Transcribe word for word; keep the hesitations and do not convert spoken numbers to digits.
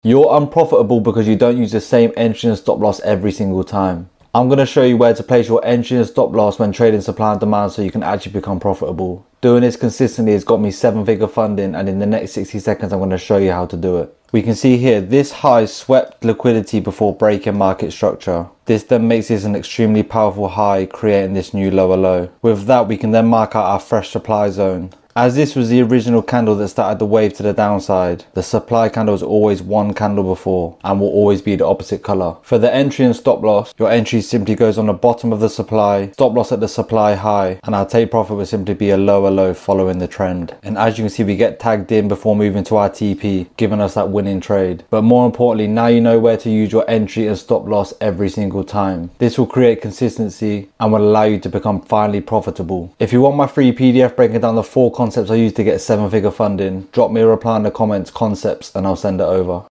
You're unprofitable because you don't use the same entry and stop loss every single time. I'm going to show you where to place your entry and stop loss when trading supply and demand so you can actually become profitable. Doing this consistently has got me seven figure funding, and in the next sixty seconds I'm going to show you how to do it. We can see here this high swept liquidity before breaking market structure. This then makes this an extremely powerful high, creating this new lower low. With that, we can then mark out our fresh supply zone. As this was the original candle that started the wave to the downside, the supply candle is always one candle before and will always be the opposite color. For the entry and stop loss, your entry simply goes on the bottom of the supply, stop loss at the supply high, and our take profit will simply be a lower low following the trend. And as you can see, we get tagged in before moving to our T P, giving us that winning trade. But more importantly, now you know where to use your entry and stop loss every single time. This will create consistency and will allow you to become finally profitable. If you want my free P D F breaking down the four concepts I use to get seven figure funding, drop me a reply in the comments, concepts, and I'll send it over.